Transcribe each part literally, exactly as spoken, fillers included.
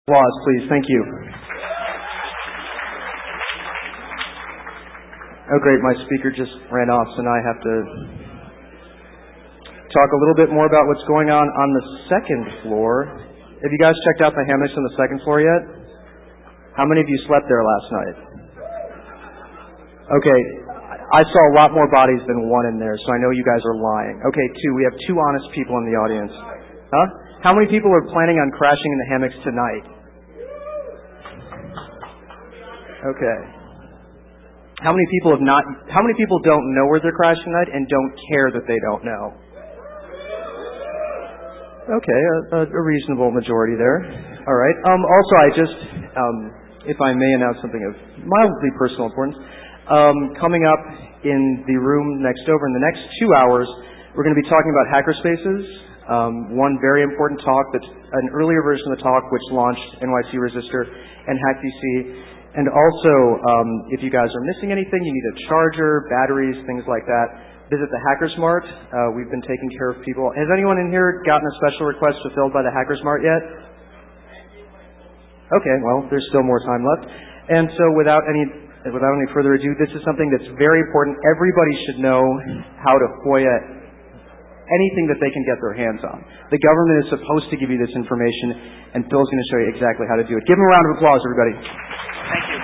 Applause, please. Thank you. Oh, great. My speaker just ran off, so now I have to talk a little bit more about what's going on on the second floor. Have you guys checked out the hammocks on the second floor yet? How many of you slept there last night? Okay. I saw a lot more bodies than one in there, so I know you guys are lying. Okay, two. We have two honest people in the audience. Huh? How many people are planning on crashing in the hammocks tonight? Okay. How many people have not, how many people don't know where they're crashing tonight and don't care that they don't know? Okay, a, a reasonable majority there. All right. Um, also, I just, um, if I may announce something of mildly personal importance, um, coming up in the room next over in the next two hours, we're going to be talking about hackerspaces. Um, one very important talk that's an earlier version of the talk which launched N Y C Resistor and HackDC. And also, um, if you guys are missing anything, you need a charger, batteries, things like that, visit the HackerSmart. Uh, we've been taking care of people. Has anyone in here gotten a special request fulfilled by the HackerSmart yet? Okay, well, there's still more time left. And so without any, without any further ado, this is something that's very important. Everybody should know how to FOIA anything that they can get their hands on. The government is supposed to give you this information, and Phil's going to show you exactly how to do it. Give him a round of applause, everybody. Thank you.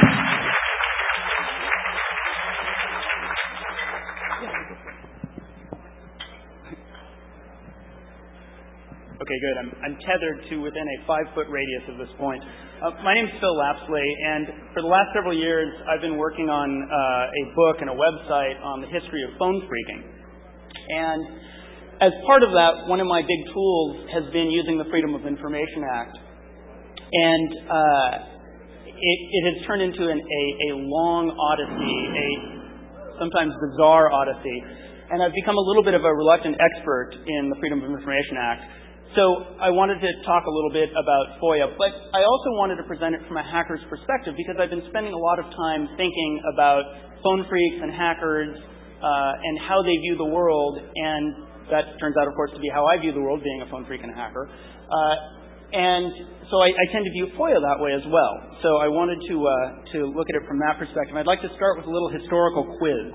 Okay, good. I'm, I'm tethered to within a five-foot radius of this point. Uh, my name is Phil Lapsley, and for the last several years, I've been working on uh, a book and a website on the history of phone phreaking. And as part of that, one of my big tools has been using the Freedom of Information Act. And uh, it, it has turned into an, a, a long odyssey, a sometimes bizarre odyssey. And I've become a little bit of a reluctant expert in the Freedom of Information Act. So I wanted to talk a little bit about FOIA, but I also wanted to present it from a hacker's perspective because I've been spending a lot of time thinking about phone phreaks and hackers uh, and how they view the world, and that turns out, of course, to be how I view the world, being a phone phreak and a hacker. Uh, and so I, I tend to view FOIA that way as well. So I wanted to uh, to look at it from that perspective. I'd like to start with a little historical quiz.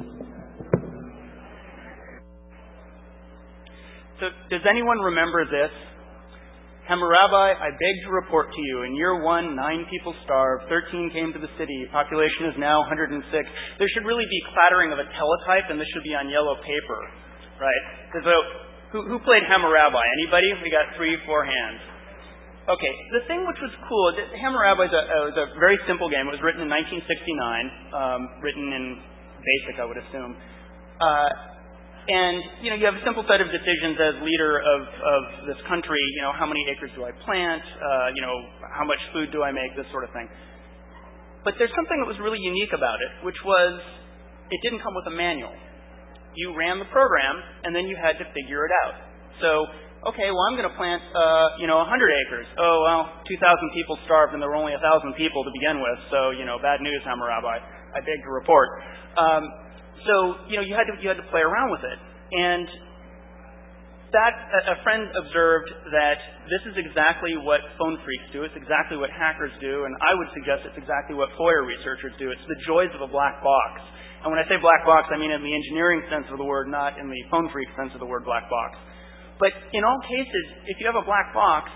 So does anyone remember this? Hammurabi, I beg to report to you, in year one, nine people starved, thirteen came to the city, population is now one hundred six. There should really be clattering of a teletype, and this should be on yellow paper, right? So who, who played Hammurabi? Anybody? We got three, four hands. Okay, the thing which was cool, Hammurabi is a, was a very simple game. It was written in nineteen sixty-nine, um, written in BASIC, I would assume. Uh, And, you know, you have a simple set of decisions as leader of, of this country. You know, how many acres do I plant? Uh, you know, how much food do I make? This sort of thing. But there's something that was really unique about it, which was it didn't come with a manual. You ran the program, and then you had to figure it out. So, okay, well, I'm going to plant, uh, you know, one hundred acres. Oh, well, two thousand people starved, and there were only one thousand people to begin with. So, you know, bad news, Hammurabi. I beg to report. Um, So, you know, you had to you had to play around with it. And that a friend observed that this is exactly what phone phreaks do. It's exactly what hackers do. And I would suggest it's exactly what FOIA researchers do. It's the joys of a black box. And when I say black box, I mean in the engineering sense of the word, not in the phone phreak sense of the word black box. But in all cases, if you have a black box,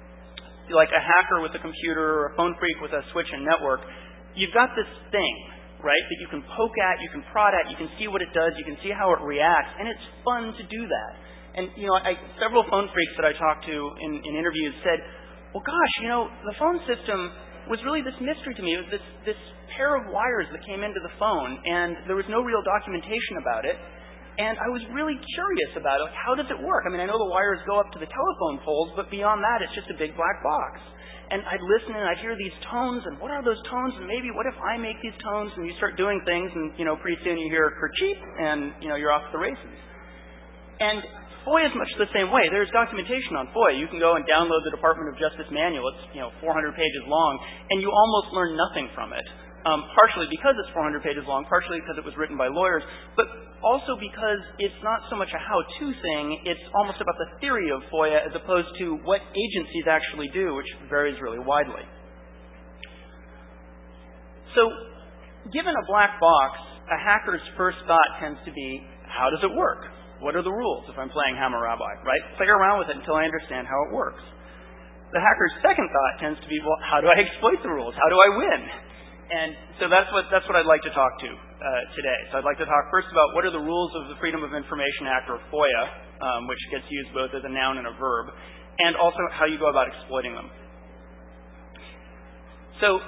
like a hacker with a computer or a phone phreak with a switch and network, you've got this thing, right, that you can poke at, you can prod at, you can see what it does, you can see how it reacts, and it's fun to do that. And, you know, I, several phone phreaks that I talked to in, in interviews said, well, gosh, you know, the phone system was really this mystery to me. It was this, this pair of wires that came into the phone, and there was no real documentation about it. And I was really curious about it. Like, how does it work? I mean, I know the wires go up to the telephone poles, but beyond that, it's just a big black box. And I'd listen and I'd hear these tones, and what are those tones? And maybe what if I make these tones? And you start doing things, and, you know, pretty soon you hear kercheep, and, you know, you're off to the races. And FOIA is much the same way. There's documentation on FOIA. You can go and download the Department of Justice manual. It's, you know, four hundred pages long, and you almost learn nothing from it. Um, partially because it's four hundred pages long, partially because it was written by lawyers, but also because it's not so much a how-to thing, it's almost about the theory of FOIA as opposed to what agencies actually do, which varies really widely. So, given a black box, a hacker's first thought tends to be, how does it work? What are the rules if I'm playing Hammurabi, right? Play around with it until I understand how it works. The hacker's second thought tends to be, well, how do I exploit the rules? How do I win? And so that's what that's what I'd like to talk to uh, today. So I'd like to talk first about what are the rules of the Freedom of Information Act, or FOIA, um, which gets used both as a noun and a verb, and also how you go about exploiting them. So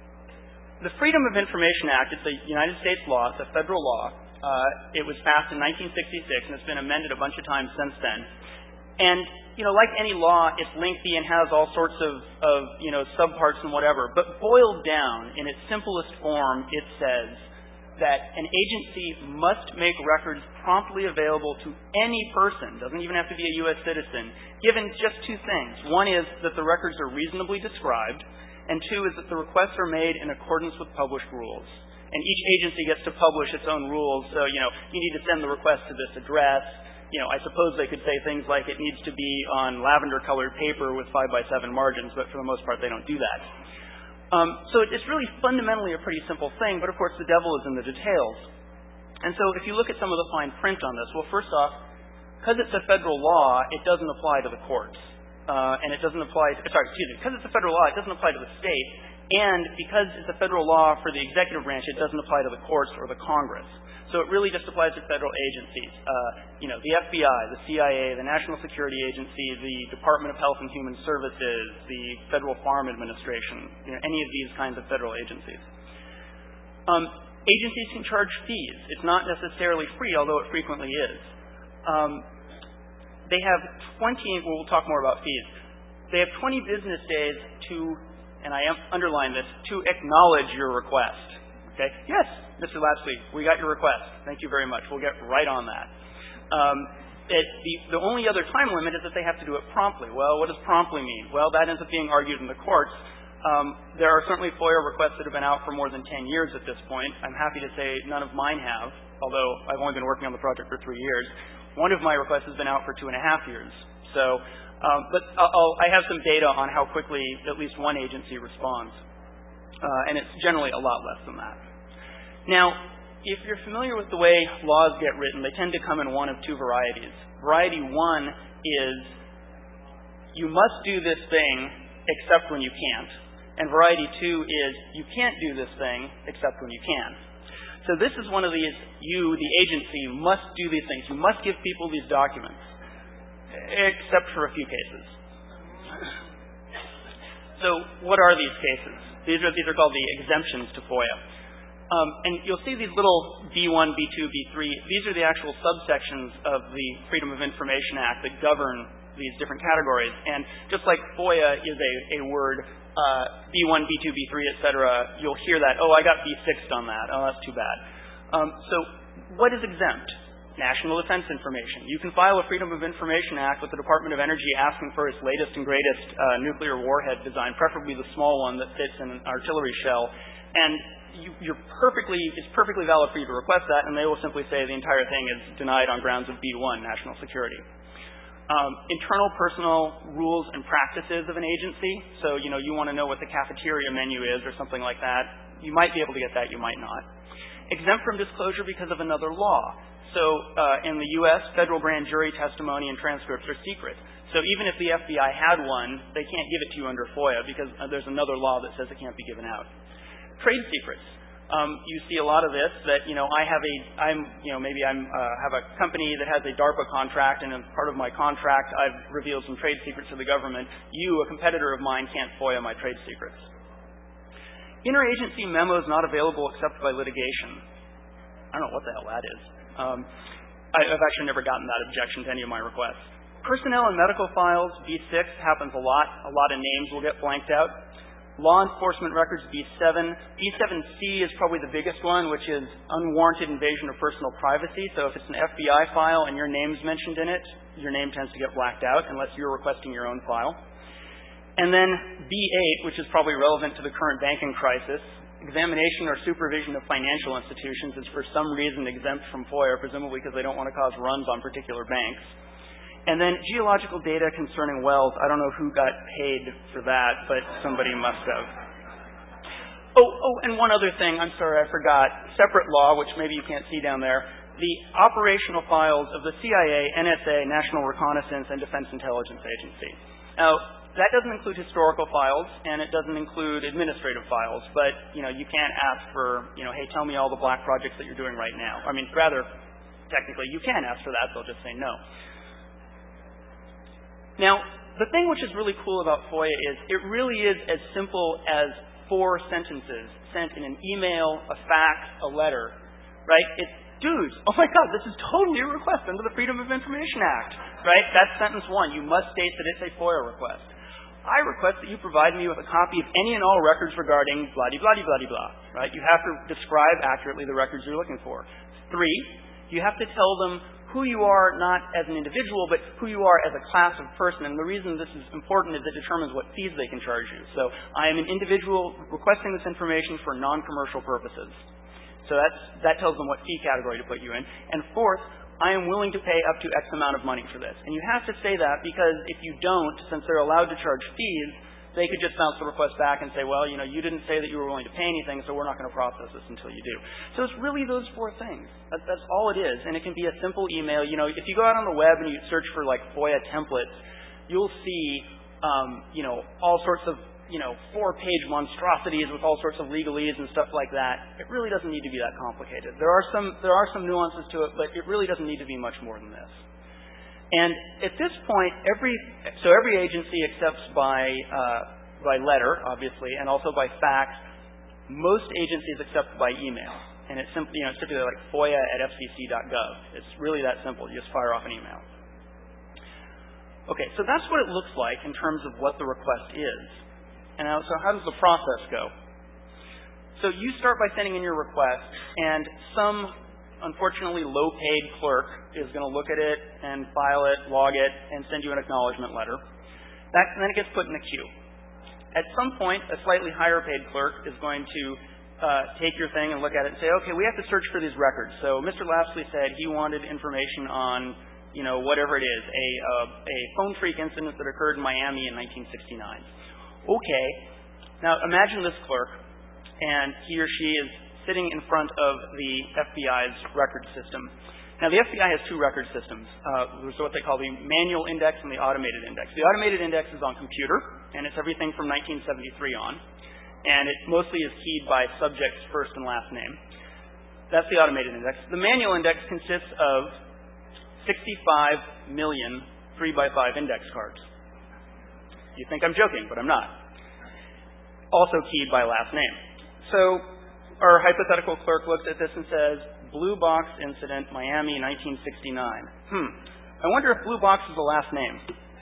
the Freedom of Information Act, it's a United States law, it's a federal law. Uh, it was passed in nineteen sixty-six, and it's been amended a bunch of times since then. And you know, like any law, it's lengthy and has all sorts of, of, you know, subparts and whatever. But boiled down, in its simplest form, it says that an agency must make records promptly available to any person, doesn't even have to be a U S citizen, given just two things. One is that the records are reasonably described, and two is that the requests are made in accordance with published rules. And each agency gets to publish its own rules, so, you know, you need to send the request to this address. You know, I suppose they could say things like it needs to be on lavender-colored paper with five by seven margins, but for the most part they don't do that. Um, so it's really fundamentally a pretty simple thing, but of course the devil is in the details. And so if you look at some of the fine print on this, well, first off, because it's a federal law, it doesn't apply to the courts. Uh, and it doesn't apply, to, sorry, excuse me, because it's a federal law, it doesn't apply to the state. And because it's a federal law for the executive branch, it doesn't apply to the courts or the Congress. So it really just applies to federal agencies. Uh, you know, the F B I, the C I A, the National Security Agency, the Department of Health and Human Services, the Federal Farm Administration, you know, any of these kinds of federal agencies. Um, agencies can charge fees. It's not necessarily free, although it frequently is. Um, they have twenty, well, we'll talk more about fees. They have twenty business days to, and I underline this, to acknowledge your request. Okay? Yes, Mister Lapsley, we got your request. Thank you very much. We'll get right on that. Um, it, the, the only other time limit is that they have to do it promptly. Well, what does promptly mean? Well, that ends up being argued in the courts. Um, there are certainly FOIA requests that have been out for more than ten years at this point. I'm happy to say none of mine have, although I've only been working on the project for three years. One of my requests has been out for two and a half years. So, um, but I'll, I have some data on how quickly at least one agency responds. Uh, and it's generally a lot less than that. Now, if you're familiar with the way laws get written, they tend to come in one of two varieties. Variety one is, you must do this thing except when you can't. And variety two is, you can't do this thing except when you can. So this is one of these, you, the agency, must do these things. You must give people these documents, except for a few cases. So what are these cases? These are, these are called the exemptions to FOIA. Um, and you'll see these little B one, B two, B three. These are the actual subsections of the Freedom of Information Act that govern these different categories. And just like FOIA is a, a word, uh, B one, B two, B three, et cetera, you'll hear that, oh, I got B sixed on that. Oh, that's too bad. Um, so what is exempt? National defense information. You can file a Freedom of Information Act with the Department of Energy asking for its latest and greatest uh, nuclear warhead design, preferably the small one that fits in an artillery shell. And You, you're perfectly, it's perfectly valid for you to request that, and they will simply say the entire thing is denied on grounds of B one, national security. Um, internal personal rules and practices of an agency. So, you know, you want to know what the cafeteria menu is or something like that. You might be able to get that, you might not. Exempt from disclosure because of another law. So, uh, in the U S, federal grand jury testimony and transcripts are secret. So even if the F B I had one, they can't give it to you under FOIA because uh, there's another law that says it can't be given out. Trade secrets. Um, you see a lot of this that, you know, I have a, I'm, you know, maybe I'm, uh, have a company that has a DARPA contract, and as part of my contract, I've revealed some trade secrets to the government. You, a competitor of mine, can't FOIA my trade secrets. Interagency memos not available except by litigation. I don't know what the hell that is. Um, I, I've actually never gotten that objection to any of my requests. Personnel and medical files, B six, happens a lot. A lot of names will get blanked out. Law enforcement records, B seven. B seven C is probably the biggest one, which is unwarranted invasion of personal privacy. So if it's an F B I file and your name's mentioned in it, your name tends to get blacked out unless you're requesting your own file. And then B eight, which is probably relevant to the current banking crisis, examination or supervision of financial institutions is for some reason exempt from FOIA, presumably because they don't want to cause runs on particular banks. And then geological data concerning wells, I don't know who got paid for that, but somebody must have. Oh, oh, and one other thing, I'm sorry, I forgot. Separate law, which maybe you can't see down there, the operational files of the C I A, N S A, National Reconnaissance, and Defense Intelligence Agency. Now, that doesn't include historical files, and it doesn't include administrative files, but, you know, you can't ask for, you know, hey, tell me all the black projects that you're doing right now. I mean, rather, technically, you can ask for that, they'll just say no. Now, the thing which is really cool about FOIA is it really is as simple as four sentences sent in an email, a fax, a letter, right? It's, dudes, oh my God, this is totally a request under the Freedom of Information Act, right? That's sentence one. You must state that it's a FOIA request. I request that you provide me with a copy of any and all records regarding blah-de-blah-de-blah-de-blah, right? You have to describe accurately the records you're looking for. Three, you have to tell them who you are, not as an individual, but who you are as a class of person. And the reason this is important is it determines what fees they can charge you. So I am an individual requesting this information for non-commercial purposes. So that's, that tells them what fee category to put you in. And fourth, I am willing to pay up to X amount of money for this. And you have to say that because if you don't, since they're allowed to charge fees, they could just bounce the request back and say, well, you know, you didn't say that you were willing to pay anything, so we're not going to process this until you do. So it's really those four things. That's, that's all it is. And it can be a simple email. You know, if you go out on the web and you search for, like, FOIA templates, you'll see, um, you know, all sorts of, you know, four-page monstrosities with all sorts of legalese and stuff like that. It really doesn't need to be that complicated. There are some, there are some nuances to it, but it really doesn't need to be much more than this. And at this point, every so every agency accepts by uh, by letter, obviously, and also by fax. Most agencies accept by email, and it's simply you know it's typically like FOIA at F C C dot gov. It's really that simple. You just fire off an email. Okay, so that's what it looks like in terms of what the request is. And now, so how does the process go? So you start by sending in your request, and some unfortunately low-paid clerk is going to look at it and file it, log it, and send you an acknowledgement letter. That, and then it gets put in the queue. At some point, a slightly higher-paid clerk is going to uh, take your thing and look at it and say, okay, we have to search for these records. So Mister Lapsley said he wanted information on, you know, whatever it is, a, uh, a phone freak incident that occurred in Miami in nineteen sixty-nine. Okay, now imagine this clerk, and he or she is sitting in front of the F B I's record system. Now, the F B I has two record systems. Uh, there's what they call the manual index and the automated index. The automated index is on computer, and it's everything from nineteen seventy-three on. And it mostly is keyed by subject's first and last name. That's the automated index. The manual index consists of sixty-five million three by five index cards. You think I'm joking, but I'm not. Also keyed by last name. So our hypothetical clerk looks at this and says, Blue Box Incident, Miami, nineteen sixty-nine. Hmm. I wonder if Blue Box is the last name.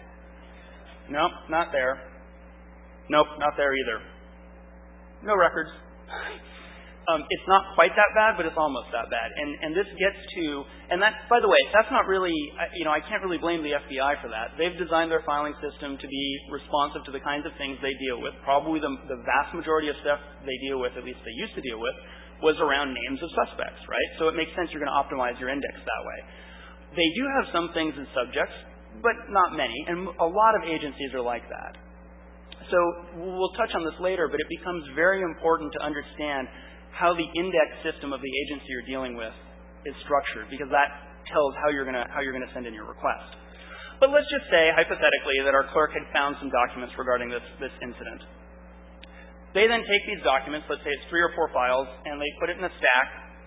Nope, not there. Nope, not there either. No records. Um, it's not quite that bad, but it's almost that bad. And, and this gets to, and that, by the way, that's not really, you know, I can't really blame the F B I for that. They've designed their filing system to be responsive to the kinds of things they deal with. Probably the, the vast majority of stuff they deal with, at least they used to deal with, was around names of suspects, right? So it makes sense you're going to optimize your index that way. They do have some things in subjects, but not many, and a lot of agencies are like that. So we'll touch on this later, but it becomes very important to understand how the index system of the agency you're dealing with is structured, because that tells how you're going to how you're going to send in your request. But let's just say, hypothetically, that our clerk had found some documents regarding this, this incident. They then take these documents, let's say it's three or four files, and they put it in a stack,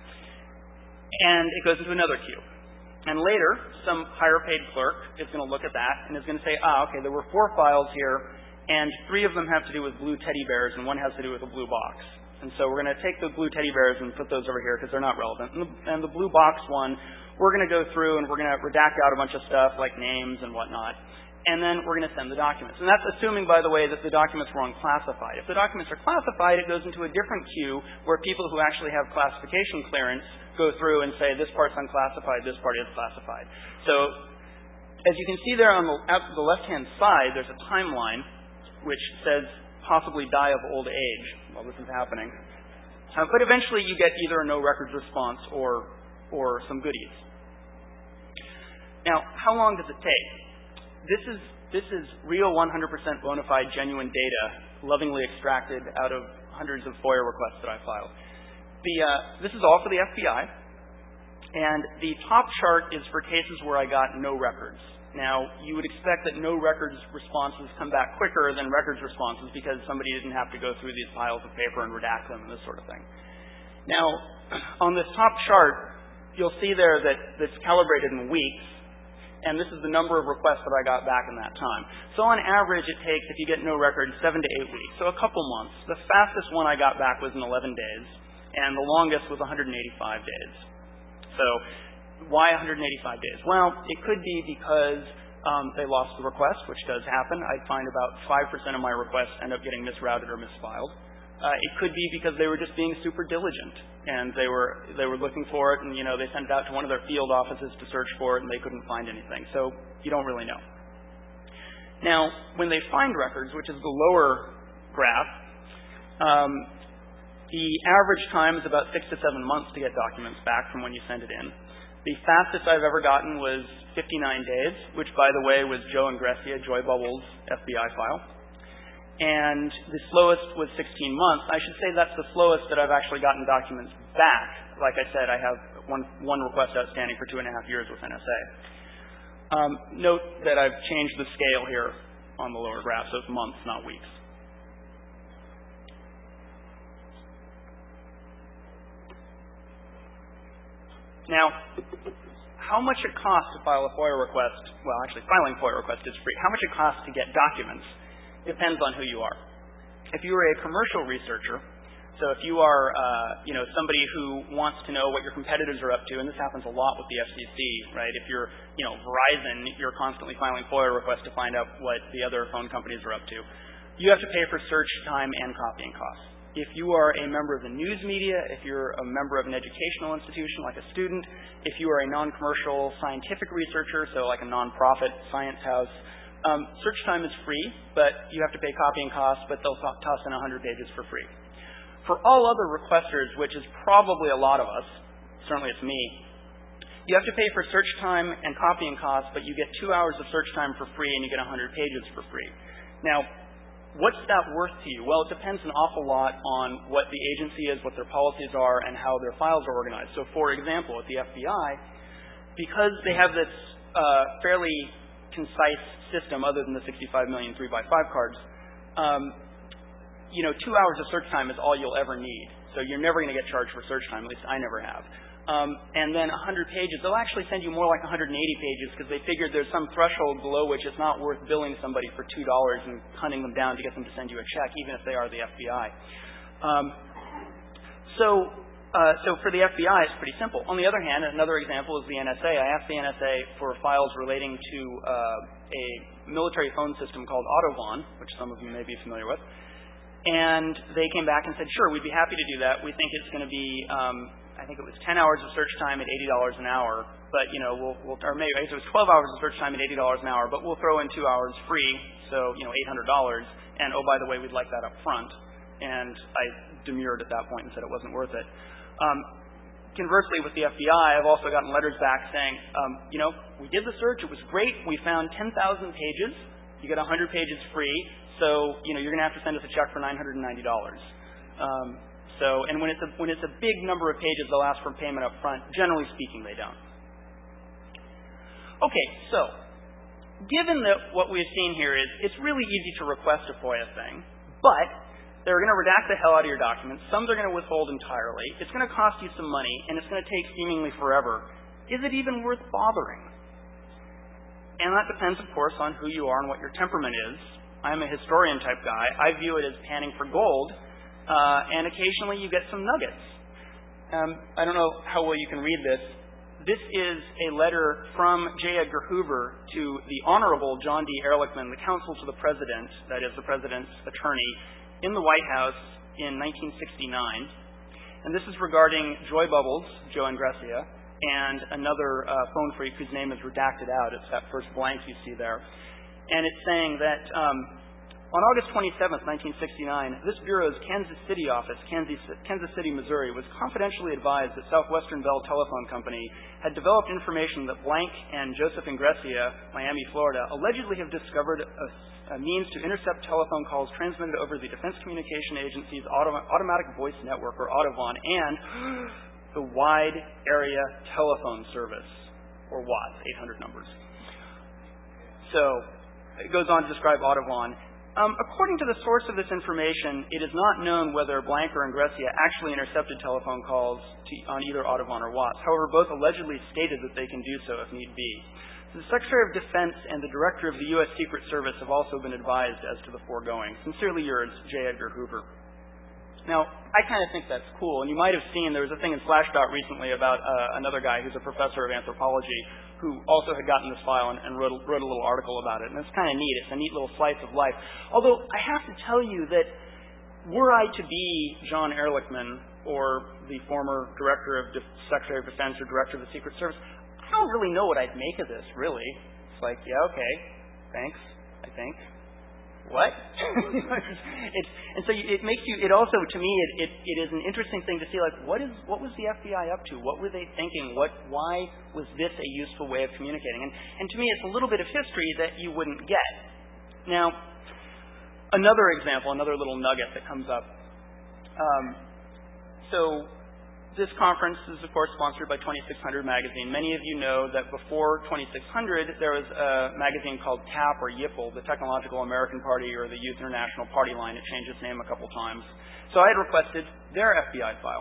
and it goes into another queue. And later, some higher-paid clerk is going to look at that and is going to say, ah, okay, there were four files here, and three of them have to do with blue teddy bears, and one has to do with a blue box. And so we're going to take the blue teddy bears and put those over here because they're not relevant. And the, and the blue box one, we're going to go through and we're going to redact out a bunch of stuff like names and whatnot. And then we're going to send the documents. And that's assuming, by the way, that the documents were unclassified. If the documents are classified, it goes into a different queue where people who actually have classification clearance go through and say, this part's unclassified, this part is classified. So as you can see there on the, at the left-hand side, there's a timeline which says possibly die of old age while this is happening. Uh, but eventually you get either a no records response or, or some goodies. Now, how long does it take? This is, this is real one hundred percent bona fide genuine data lovingly extracted out of hundreds of FOIA requests that I filed. The, uh, this is all for the F B I, and the top chart is for cases where I got no records. Now, you would expect that no records responses come back quicker than records responses because somebody didn't have to go through these piles of paper and redact them and this sort of thing. Now, on this top chart, you'll see there that it's calibrated in weeks, and this is the number of requests that I got back in that time. So on average, it takes, if you get no records, seven to eight weeks, so a couple months. The fastest one I got back was in eleven days, and the longest was one hundred eighty-five days. So why one hundred eighty-five days? Well, it could be because um, they lost the request, which does happen. I'd find about five percent of my requests end up getting misrouted or misfiled. Uh, it could be because they were just being super diligent, and they were they were looking for it, and you know they sent it out to one of their field offices to search for it, and they couldn't find anything. So you don't really know. Now, when they find records, which is the lower graph, um, the average time is about six to seven months to get documents back from when you send it in. The fastest I've ever gotten was fifty-nine days, which, by the way, was Joe Ingressia, Joy Bubbles' F B I file. And the slowest was sixteen months. I should say that's the slowest that I've actually gotten documents back. Like I said, I have one, one request outstanding for two and a half years with N S A. Um, note that I've changed the scale here on the lower graph, so it's months, not weeks. Now, how much it costs to file a FOIA request, well, actually, filing a FOIA request is free. How much it costs to get documents depends on who you are. If you are a commercial researcher, so if you are, uh, you know, somebody who wants to know what your competitors are up to, and this happens a lot with the F C C, right? If you're, you know, Verizon, you're constantly filing FOIA requests to find out what the other phone companies are up to. You have to pay for search time and copying costs. If you are a member of the news media, if you're a member of an educational institution like a student, if you are a non-commercial scientific researcher, so like a non-profit science house, um, search time is free, but you have to pay copying costs, but they'll toss in one hundred pages for free. For all other requesters, which is probably a lot of us, certainly it's me, you have to pay for search time and copying costs, but you get two hours of search time for free and you get one hundred pages for free. Now, what's that worth to you? Well, it depends an awful lot on what the agency is, what their policies are, and how their files are organized. So, for example, at the F B I, because they have this uh, fairly concise system other than the sixty-five million three by five cards, um, you know, two hours of search time is all you'll ever need. So you're never going to get charged for search time, at least I never have. Um, and then one hundred pages, they'll actually send you more like one hundred eighty pages because they figured there's some threshold below which it's not worth billing somebody for two dollars and hunting them down to get them to send you a check, even if they are the F B I. Um, so, uh, so for the F B I, it's pretty simple. On the other hand, another example is the N S A. I asked the N S A for files relating to uh, a military phone system called Autovon, which some of you may be familiar with. And they came back and said, sure, we'd be happy to do that. We think it's going to be... Um, I think it was ten hours of search time at eighty dollars an hour, but, you know, we'll, we'll or maybe it was twelve hours of search time at eighty dollars an hour, but we'll throw in two hours free, so, you know, eight hundred dollars, and, oh, by the way, we'd like that up front. And I demurred at that point and said it wasn't worth it. Um, conversely, with the F B I, I've also gotten letters back saying, um, you know, we did the search, it was great, we found ten thousand pages, you get one hundred pages free, so, you know, you're going to have to send us a check for nine hundred ninety dollars. Um, So, and when it's a when it's a big number of pages, they'll ask for payment up front. Generally speaking, they don't. Okay, so given that what we've seen here is it's really easy to request a FOIA thing, but they're going to redact the hell out of your documents. Some they're going to withhold entirely. It's going to cost you some money, and it's going to take seemingly forever. Is it even worth bothering? And that depends, of course, on who you are and what your temperament is. I'm a historian type guy. I view it as panning for gold. Uh, and occasionally you get some nuggets. Um, I don't know how well you can read this. This is a letter from J. Edgar Hoover to the Honorable John D. Ehrlichman, the counsel to the President, that is the President's attorney, in the White House in nineteen sixty-nine. And this is regarding Joy Bubbles, Joe Ingressia, and another uh, phone freak whose name is redacted out. It's that first blank you see there. And it's saying that... Um, On August twenty-seventh, nineteen sixty-nine, this bureau's Kansas City office, Kansas, Kansas City, Missouri, was confidentially advised that Southwestern Bell Telephone Company had developed information that Blank and Joseph Ingressia, Miami, Florida, allegedly have discovered a, a means to intercept telephone calls transmitted over the Defense Communication Agency's auto, Automatic Voice Network, or AUTOVON, and the Wide Area Telephone Service, or WATS, eight hundred numbers. So it goes on to describe AUTOVON. Um, according to the source of this information, it is not known whether Blank or Ingressia actually intercepted telephone calls to, on either AUTOVON or WATS. However, both allegedly stated that they can do so if need be. The Secretary of Defense and the Director of the U S Secret Service have also been advised as to the foregoing. Sincerely yours, J. Edgar Hoover. Now, I kind of think that's cool, and you might have seen there was a thing in Slashdot recently about uh, another guy who's a professor of anthropology who also had gotten this file and, and wrote, a, wrote a little article about it, and it's kind of neat. It's a neat little slice of life. Although, I have to tell you that were I to be John Ehrlichman or the former Director of Def- Secretary of Defense or Director of the Secret Service, I don't really know what I'd make of this, really. It's like, yeah, okay, thanks, I think. What? it's, and so it makes you, it also, to me, it, it, it is an interesting thing to see, like, what is, what was the F B I up to? What were they thinking? What, why was this a useful way of communicating? And, and to me, it's a little bit of history that you wouldn't get. Now, another example, another little nugget that comes up. Um, so, this conference is, of course, sponsored by twenty-six hundred magazine. Many of you know that before twenty-six hundred, there was a magazine called T A P, or YIPL, the Technological American Party, or the Youth International Party Line. It changed its name a couple times. So I had requested their F B I file.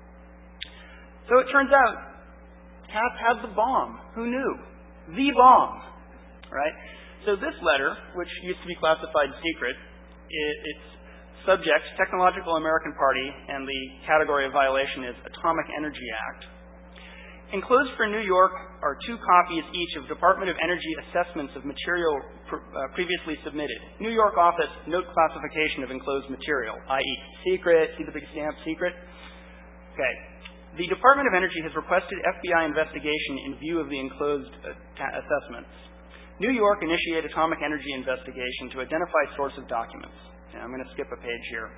So it turns out, T A P had the bomb. Who knew? The bomb. Right? So this letter, which used to be classified secret, it, it's subject, Technological American Party, and the category of violation is Atomic Energy Act. Enclosed for New York are two copies each of Department of Energy assessments of material pr- uh, previously submitted. New York office, note classification of enclosed material, that is secret. See the big stamp, secret? Okay. The Department of Energy has requested F B I investigation in view of the enclosed uh, ta- assessments. New York initiate atomic energy investigation to identify source of documents. And I'm going to skip a page here.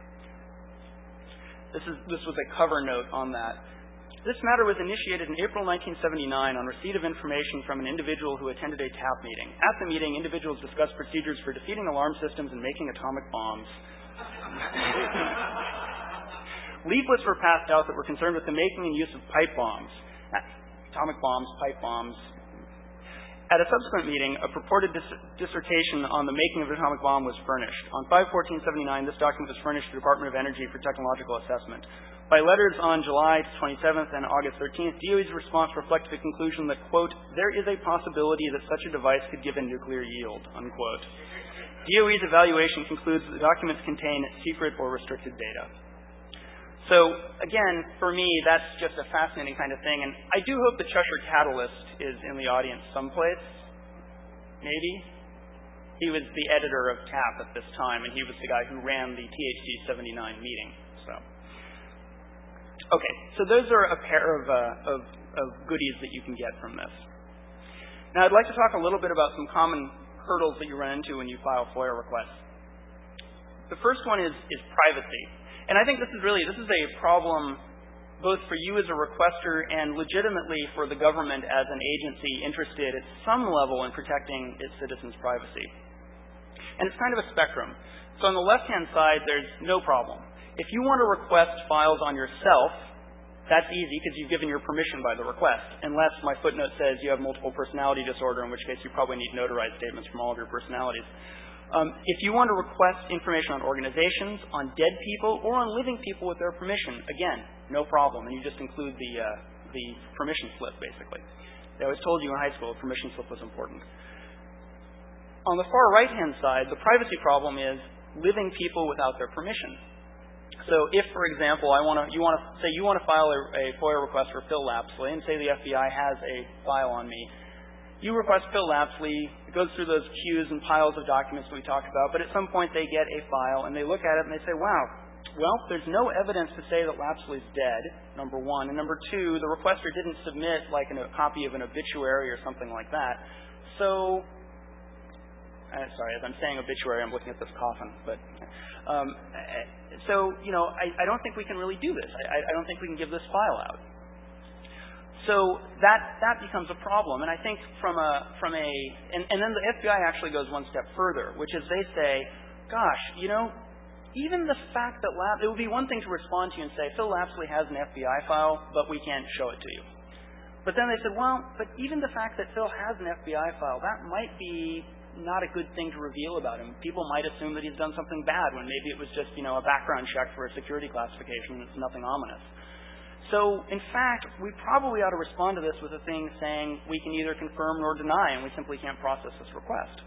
This is this was a cover note on that. This matter was initiated in April nineteen seventy-nine on receipt of information from an individual who attended a T A P meeting. At the meeting, individuals discussed procedures for defeating alarm systems and making atomic bombs. Leaflets were passed out that were concerned with the making and use of pipe bombs. Atomic bombs, pipe bombs. At a subsequent meeting, a purported dis- dissertation on the making of an atomic bomb was furnished. On five fourteen seventy-nine, this document was furnished to the Department of Energy for technological assessment. By letters on July twenty-seventh and August thirteenth, D O E's response reflected the conclusion that, quote, there is a possibility that such a device could give a nuclear yield, unquote. D O E's evaluation concludes that the documents contain secret or restricted data. So, again, for me, that's just a fascinating kind of thing. And I do hope that Cheshire Catalyst is in the audience someplace. Maybe. He was the editor of T A P at this time, and he was the guy who ran the T H C seventy-nine meeting. So, okay, so those are a pair of, uh, of, of goodies that you can get from this. Now, I'd like to talk a little bit about some common hurdles that you run into when you file FOIA requests. The first one is, is privacy. And I think this is really, this is a problem both for you as a requester and legitimately for the government as an agency interested at some level in protecting its citizens' privacy. And it's kind of a spectrum. So on the left-hand side, there's no problem. If you want to request files on yourself, that's easy because you've given your permission by the request, unless my footnote says you have multiple personality disorder, in which case you probably need notarized statements from all of your personalities. Um, if you want to request information on organizations, on dead people, or on living people with their permission, again, no problem, and you just include the uh, the permission slip, basically. They always told you in high school a permission slip was important. On the far right-hand side, the privacy problem is living people without their permission. So if, for example, I want to, you want to say you want to file a, a FOIA request for Phil Lapsley, and say the F B I has a file on me. You request Phil Lapsley, it goes through those queues and piles of documents we talked about, but at some point they get a file and they look at it and they say, wow, well, there's no evidence to say that Lapsley's dead, number one. And number two, the requester didn't submit like an, a copy of an obituary or something like that. So uh, sorry, as I'm saying obituary, I'm looking at this coffin. But um, so, you know, I, I don't think we can really do this. I, I don't think we can give this file out. So that that becomes a problem. And I think from a from a and, and then the F B I actually goes one step further, which is they say, gosh, you know, even the fact that Lap, it would be one thing to respond to you and say, Phil Lapsley has an F B I file, but we can't show it to you. But then they said, well, but even the fact that Phil has an F B I file, that might be not a good thing to reveal about him. People might assume that he's done something bad when maybe it was just, you know, a background check for a security classification and it's nothing ominous. So, in fact, we probably ought to respond to this with a thing saying we can neither confirm nor deny, and we simply can't process this request.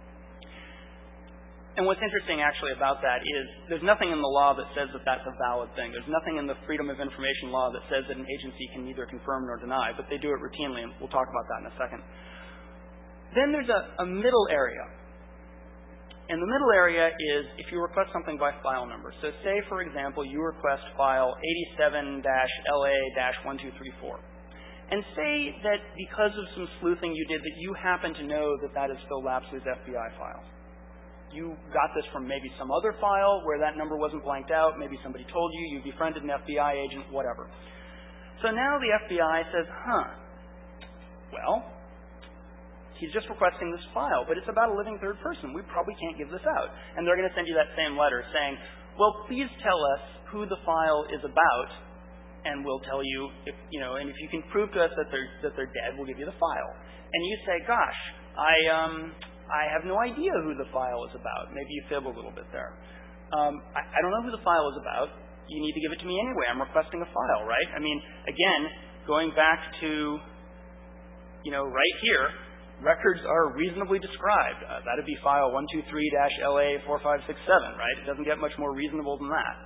And what's interesting actually about that is there's nothing in the law that says that that's a valid thing. There's nothing in the Freedom of Information law that says that an agency can neither confirm nor deny, but they do it routinely, and we'll talk about that in a second. Then there's a, a middle area. And the middle area is if you request something by file number. So say, for example, you request file eighty-seven L A one two three four. And say that because of some sleuthing you did that you happen to know that that is Phil Lapsley's F B I file. You got this from maybe some other file where that number wasn't blanked out. Maybe somebody told you. You befriended an F B I agent, whatever. So now the F B I says, huh, well, he's just requesting this file, but it's about a living third person. We probably can't give this out. And they're going to send you that same letter saying, well, please tell us who the file is about, and we'll tell you, if, you know, and if you can prove to us that they're, that they're dead, we'll give you the file. And you say, gosh, I, um, I have no idea who the file is about. Maybe you fib a little bit there. Um, I, I don't know who the file is about. You need to give it to me anyway. I'm requesting a file, right? I mean, again, going back to, you know, right here, records are reasonably described. Uh, that would be file one two three L A four five six seven, right? It doesn't get much more reasonable than that.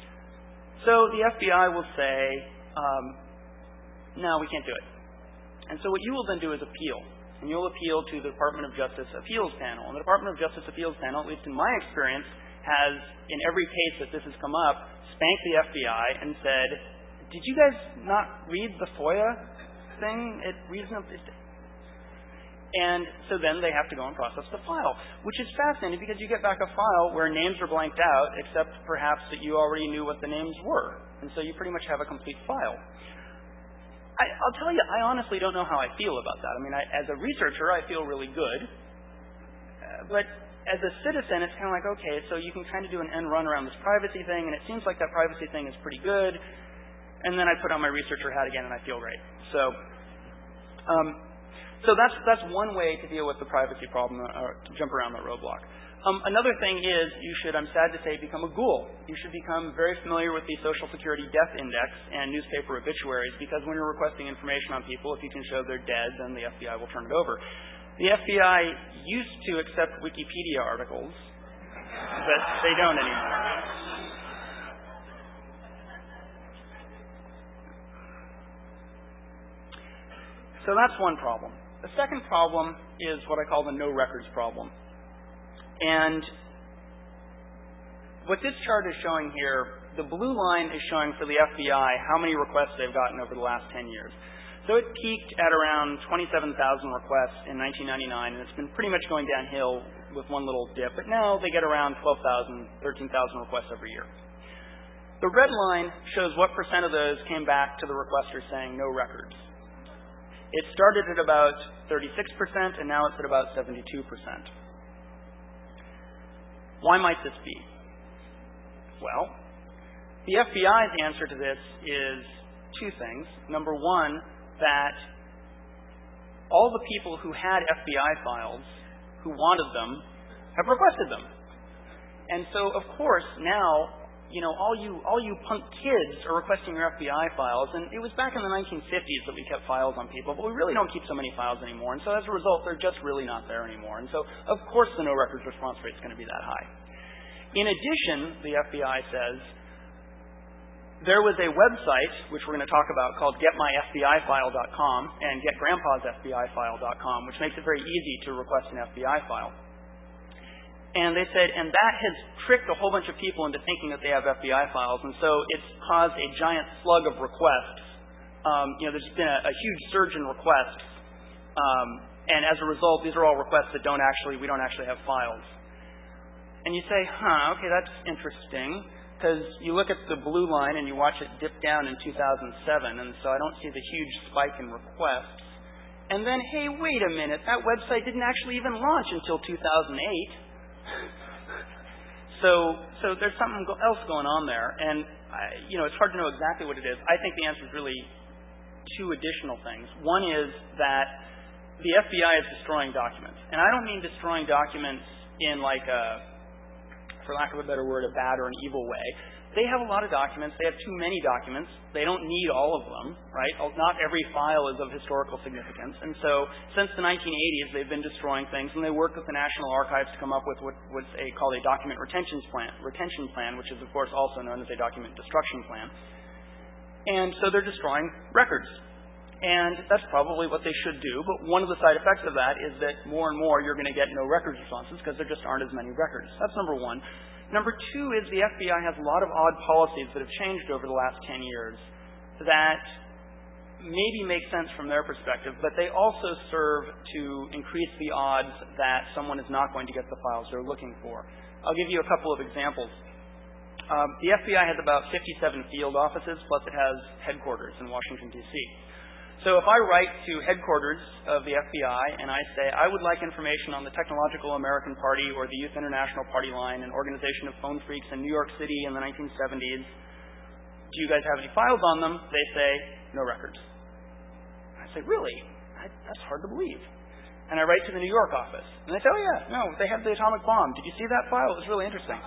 So the F B I will say, um, no, we can't do it. And so what you will then do is appeal. And you'll appeal to the Department of Justice Appeals Panel. And the Department of Justice Appeals Panel, at least in my experience, has, in every case that this has come up, spanked the F B I and said, did you guys not read the FOIA thing? It reasonably... And so then they have to go and process the file, which is fascinating because you get back a file where names are blanked out, except perhaps that you already knew what the names were. And so you pretty much have a complete file. I, I'll tell you, I honestly don't know how I feel about that. I mean, I, as a researcher, I feel really good. Uh, but as a citizen, it's kind of like, okay, so you can kind of do an end run around this privacy thing, and it seems like that privacy thing is pretty good. And then I put on my researcher hat again, and I feel great. So... Um, So that's that's one way to deal with the privacy problem, or to jump around the roadblock. Um, another thing is you should, I'm sad to say, become a ghoul. You should become very familiar with the Social Security Death Index and newspaper obituaries, because when you're requesting information on people, if you can show they're dead, then the F B I will turn it over. The F B I used to accept Wikipedia articles, but they don't anymore. So that's one problem. The second problem is what I call the no records problem. And what this chart is showing here, the blue line is showing for the F B I how many requests they've gotten over the last ten years. So it peaked at around twenty-seven thousand requests in nineteen ninety-nine, and it's been pretty much going downhill with one little dip. But now they get around twelve thousand, thirteen thousand requests every year. The red line shows what percent of those came back to the requester saying no records. It started at about thirty-six percent, and now it's at about seventy-two percent. Why might this be? Well, the F B I's answer to this is two things. Number one, that all the people who had F B I files, who wanted them, have requested them. And so, of course, now, you know, all you all you punk kids are requesting your F B I files, and it was back in the nineteen fifties that we kept files on people, but we really don't keep so many files anymore, and so as a result, they're just really not there anymore. And so, of course, the no records response rate is going to be that high. In addition, the F B I says, there was a website, which we're going to talk about, called get my F B I file dot com and get grandpa's F B I file dot com, which makes it very easy to request an F B I file. And they said, and that has tricked a whole bunch of people into thinking that they have F B I files, and so it's caused a giant slug of requests. Um, you know, there's been a, a huge surge in requests, um, And as a result, these are all requests that don't actually, we don't actually have files. And you say, huh, okay, that's interesting, because you look at the blue line and you watch it dip down in two thousand seven, and so I don't see the huge spike in requests. And then, hey, wait a minute, that website didn't actually even launch until two thousand eight. so, so there's something else going on there, and I, you know, it's hard to know exactly what it is. I think the answer is really two additional things. One is that the F B I is destroying documents. And I don't mean destroying documents in like a, for lack of a better word, a bad or an evil way. They have a lot of documents. They have too many documents. They don't need all of them, right? Not every file is of historical significance. And so since the nineteen eighties, they've been destroying things, and they work with the National Archives to come up with what, what's a, called a document retention plan, retention plan, which is, of course, also known as a document destruction plan. And so they're destroying records. And that's probably what they should do. But one of the side effects of that is that more and more you're going to get no records responses because there just aren't as many records. That's number one. Number two is the F B I has a lot of odd policies that have changed over the last ten years that maybe make sense from their perspective, but they also serve to increase the odds that someone is not going to get the files they're looking for. I'll give you a couple of examples. Um, the F B I has about fifty-seven field offices, plus it has headquarters in Washington, D C So if I write to headquarters of the F B I and I say, I would like information on the Technological American Party or the Youth International Party Line, an organization of phone freaks in New York City in the nineteen seventies, do you guys have any files on them? They say, no records. I say, really? I, that's hard to believe. And I write to the New York office. And they say, oh yeah, no, they have the atomic bomb. Did you see that file? It was really interesting.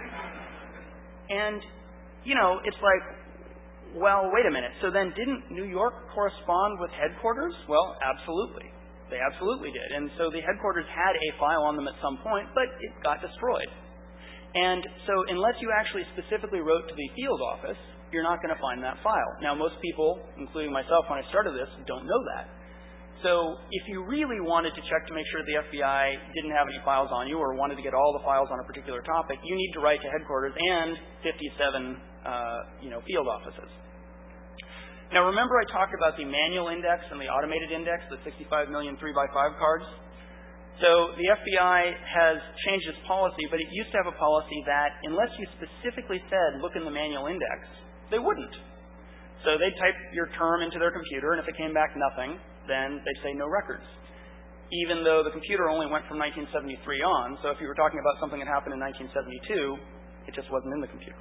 And, you know, it's like, well, wait a minute. So then didn't New York correspond with headquarters? Well, absolutely. They absolutely did. And so the headquarters had a file on them at some point, but it got destroyed. And so unless you actually specifically wrote to the field office, you're not going to find that file. Now, most people, including myself when I started this, don't know that. So if you really wanted to check to make sure the F B I didn't have any files on you or wanted to get all the files on a particular topic, you need to write to headquarters and fifty-seven uh, you know, field offices. Now, remember I talked about the manual index and the automated index, the sixty-five million three by five cards? So the F B I has changed its policy, but it used to have a policy that unless you specifically said, look in the manual index, they wouldn't. So they'd type your term into their computer, and if it came back nothing, then they'd say no records, even though the computer only went from nineteen seventy-three on. So if you were talking about something that happened in nineteen seventy-two, it just wasn't in the computer.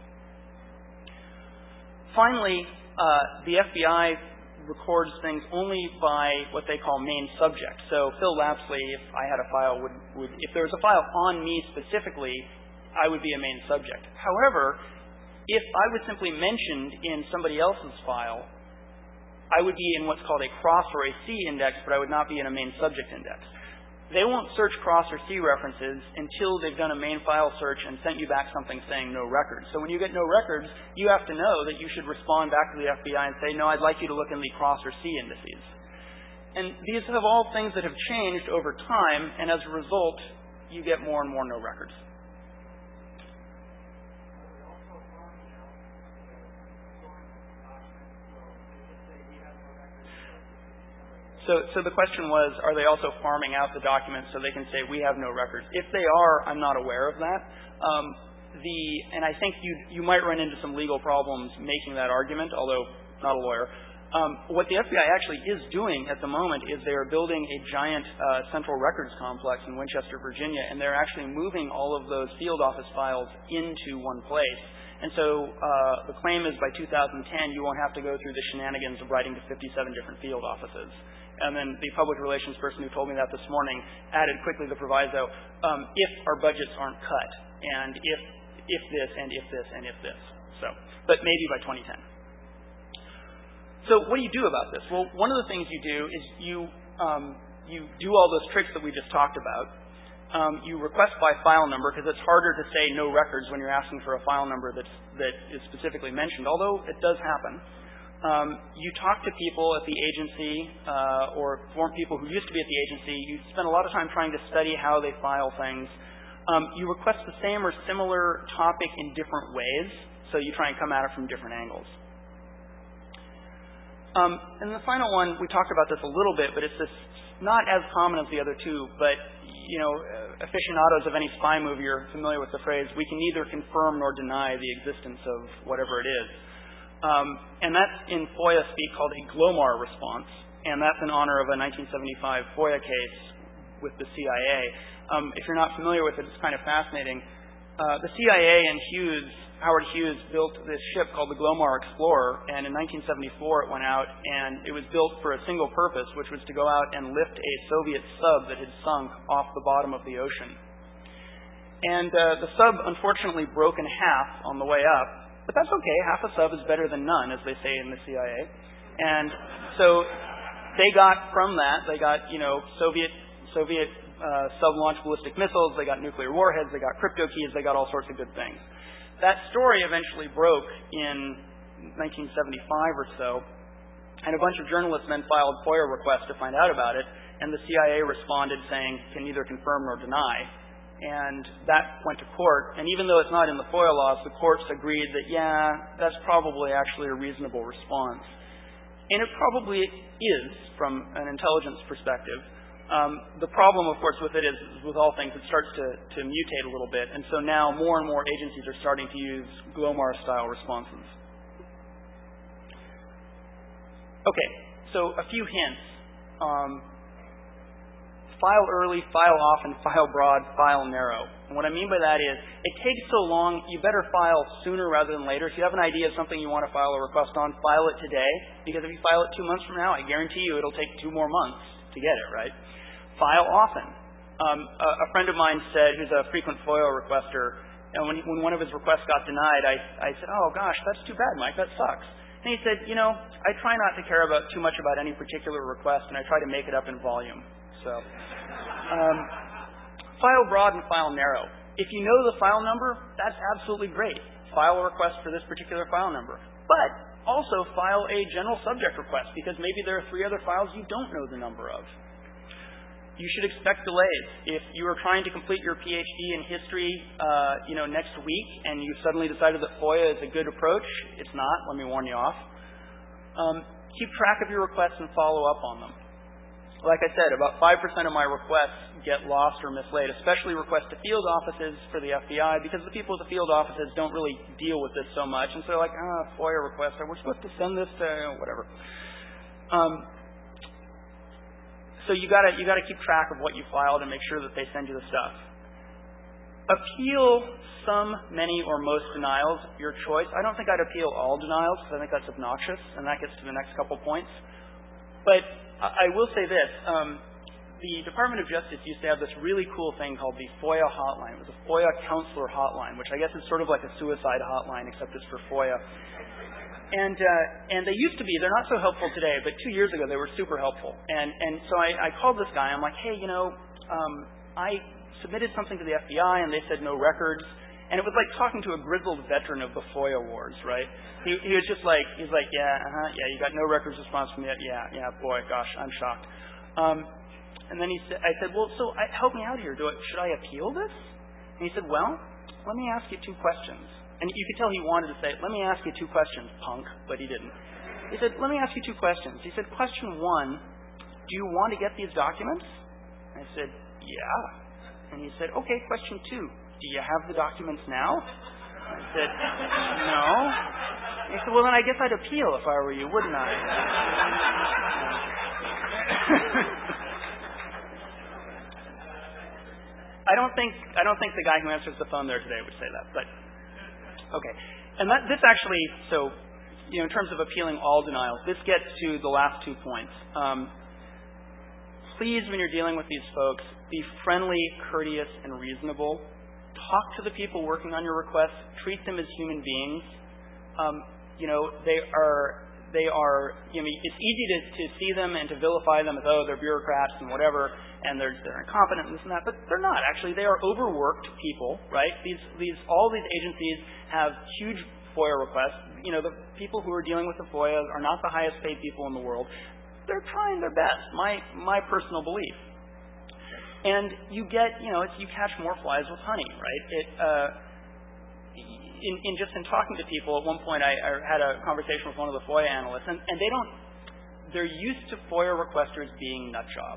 Finally, uh, the F B I records things only by what they call main subject. So Phil Lapsley, if I had a file, would, would if there was a file on me specifically, I would be a main subject. However, if I was simply mentioned in somebody else's file, I would be in what's called a cross or a C index, but I would not be in a main subject index. They won't search cross or C references until they've done a main file search and sent you back something saying no records. So when you get no records, you have to know that you should respond back to the F B I and say, no, I'd like you to look in the cross or C indices. And these have all things that have changed over time, and as a result, you get more and more no records. So, so the question was, are they also farming out the documents so they can say, we have no records? If they are, I'm not aware of that. Um, the, and I think you, you might run into some legal problems making that argument, although not a lawyer. Um, what the F B I actually is doing at the moment is they are building a giant uh, central records complex in Winchester, Virginia, and they're actually moving all of those field office files into one place. And so uh, the claim is by two thousand ten, you won't have to go through the shenanigans of writing to fifty-seven different field offices. And then the public relations person who told me that this morning added quickly the proviso, um, if our budgets aren't cut, and if if this, and if this, and if this. So, but maybe by twenty ten. So what do you do about this? Well, one of the things you do is you um, you do all those tricks that we just talked about. Um, you request by file number because it's harder to say no records when you're asking for a file number that's, that is specifically mentioned, although it does happen. Um, you talk to people at the agency uh, or form people who used to be at the agency. You spend a lot of time trying to study how they file things. Um, you request the same or similar topic in different ways, so you try and come at it from different angles. Um, and the final one, we talked about this a little bit, but it's this not as common as the other two, but, you know, aficionados of any spy movie are familiar with the phrase, we can neither confirm nor deny the existence of whatever it is. Um, and that's in FOIA speak called a GLOMAR response, and that's in honor of a nineteen seventy-five FOIA case with the C I A. Um, if you're not familiar with it, it's kind of fascinating. Uh, the C I A and Hughes, Howard Hughes, built this ship called the Glomar Explorer, and in nineteen seventy-four it went out, and it was built for a single purpose, which was to go out and lift a Soviet sub that had sunk off the bottom of the ocean. And uh, the sub unfortunately broke in half on the way up, but that's okay. Half a sub is better than none, as they say in the C I A. And so they got from that, they got, you know, Soviet Soviet uh, sub-launched ballistic missiles, they got nuclear warheads, they got crypto keys, they got all sorts of good things. That story eventually broke in nineteen seventy-five or so, and a bunch of journalists then filed FOIA requests to find out about it, and the C I A responded saying, can neither confirm nor deny. And that went to court, and even though it's not in the FOIA laws, the courts agreed that, yeah, that's probably actually a reasonable response. And it probably is from an intelligence perspective. Um, the problem, of course, with it is, with all things, it starts to, to mutate a little bit, and so now more and more agencies are starting to use GLOMAR-style responses. Okay, so a few hints. Um, file early, file often, file broad, file narrow. And what I mean by that is, it takes so long, you better file sooner rather than later. If you have an idea of something you want to file a request on, file it today, because if you file it two months from now, I guarantee you it'll take two more months to get it, right? File often. Um, a, a friend of mine said, who's a frequent FOIA requester, and when, when one of his requests got denied, I, I said, oh gosh, that's too bad, Mike, that sucks. And he said, you know, I try not to care about too much about any particular request, and I try to make it up in volume. So, um, file broad and file narrow. If you know the file number, that's absolutely great. File a request for this particular file number. But also file a general subject request, because maybe there are three other files you don't know the number of. You should expect delays. If you are trying to complete your PhD in history, uh, you know, next week, and you suddenly decided that FOIA is a good approach, it's not. Let me warn you off. Um, keep track of your requests and follow up on them. Like I said, about five percent of my requests get lost or mislaid, especially requests to field offices for the F B I, because the people at the field offices don't really deal with this so much, and so they're like, ah, FOIA request, we're supposed to send this to, you know, whatever. Um, So you gotta you gotta keep track of what you filed and make sure that they send you the stuff. Appeal some, many, or most denials, your choice. I don't think I'd appeal all denials because I think that's obnoxious, and that gets to the next couple points. But I will say this: um, the Department of Justice used to have this really cool thing called the FOIA hotline. It was a FOIA counselor hotline, which I guess is sort of like a suicide hotline, except it's for FOIA. And uh, and they used to be. They're not so helpful today, but two years ago they were super helpful. And and so I, I called this guy. I'm like, hey, you know, um, I submitted something to the F B I, and they said no records. And it was like talking to a grizzled veteran of the FOIA wars, right? He he was just like, he's like, yeah, uh-huh, yeah, you got no records response from that. Yeah, yeah, boy, gosh, I'm shocked. Um, and then he said, I said, well, so I, help me out here. Do I, should I appeal this? And he said, well, let me ask you two questions. And you could tell he wanted to say, let me ask you two questions, punk, but he didn't. He said, let me ask you two questions. He said, question one, do you want to get these documents? And I said, yeah. And he said, okay, question two, do you have the documents now? I said, no. And he said, well, then I guess I'd appeal if I were you, wouldn't I? I don't think I don't think the guy who answers the phone there today would say that, but okay. And that, this actually, so, you know, in terms of appealing all denials, this gets to the last two points. Um, please, when you're dealing with these folks, be friendly, courteous, and reasonable. Talk to the people working on your requests. Treat them as human beings. Um, you know, they are, they are, you know, it's easy to, to see them and to vilify them as, oh, they're bureaucrats and whatever, and they're, they're incompetent and this and that, but they're not, actually. They are overworked people, right? These, these, all these agencies have huge FOIA requests. You know, the people who are dealing with the FOIA are not the highest paid people in the world. They're trying their best, my, my personal belief. And you get, you know, it's, you catch more flies with honey, right? It, uh, in, in just in talking to people, at one point I, I had a conversation with one of the FOIA analysts, and, and they don't, they're used to FOIA requesters being nut jobs.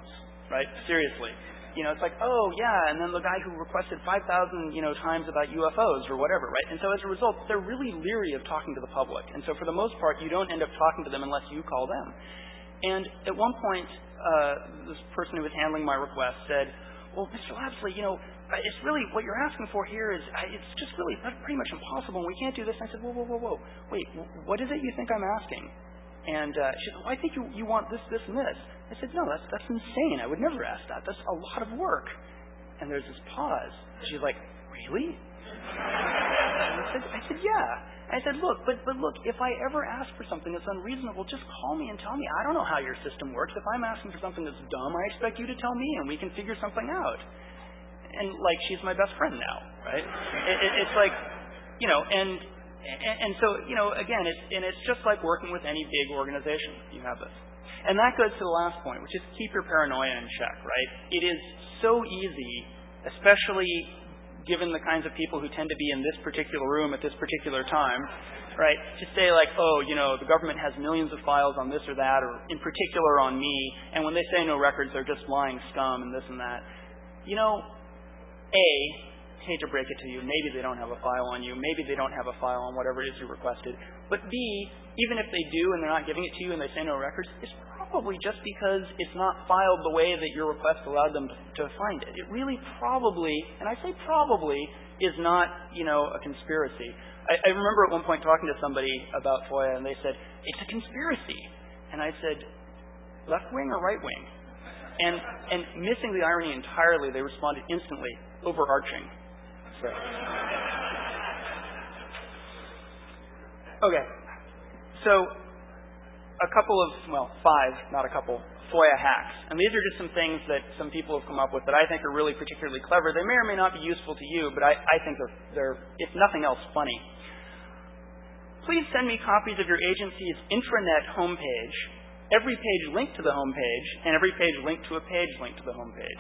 right? Seriously. You know, it's like, oh, yeah, and then the guy who requested five thousand, you know, times about U F Os or whatever, right? And so as a result, they're really leery of talking to the public. And so for the most part, you don't end up talking to them unless you call them. And at one point, uh, this person who was handling my request said, well, Mister Lapsley, you know, it's really, what you're asking for here is, it's just really pretty much impossible, and we can't do this. And I said, whoa, whoa, whoa, whoa. Wait, what is it you think I'm asking? And uh, she said, well, I think you, you want this, this, and this. I said, no, that's that's insane. I would never ask that. That's a lot of work. And there's this pause. She's like, really? And I said, I said, yeah. I said, look, but but look, if I ever ask for something that's unreasonable, just call me and tell me. I don't know how your system works. If I'm asking for something that's dumb, I expect you to tell me, and we can figure something out. And like, she's my best friend now, right? It, it, it's like, you know, and, and and so, you know, again, it's and it's just like working with any big organization. You have this. And that goes to the last point, which is keep your paranoia in check, right? It is so easy, especially given the kinds of people who tend to be in this particular room at this particular time, right, to say like, oh, you know, the government has millions of files on this or that, or in particular on me, and when they say no records, they're just lying scum and this and that. You know, A, hate to break it to you, maybe they don't have a file on you, maybe they don't have a file on whatever it is you requested, but B, even if they do and they're not giving it to you and they say no records, it's probably just because it's not filed the way that your request allowed them to, to find it. It really probably, and I say probably, is not, you know, a conspiracy. I, I remember at one point talking to somebody about FOIA, and they said, it's a conspiracy. And I said, left wing or right wing? And and missing the irony entirely, they responded instantly, overarching. So. Okay. So, a couple of, well, five, not a couple, FOIA hacks. And these are just some things that some people have come up with that I think are really particularly clever. They may or may not be useful to you, but I, I think they're, they're, if nothing else, funny. Please send me copies of your agency's intranet homepage, every page linked to the homepage, and every page linked to a page linked to the homepage.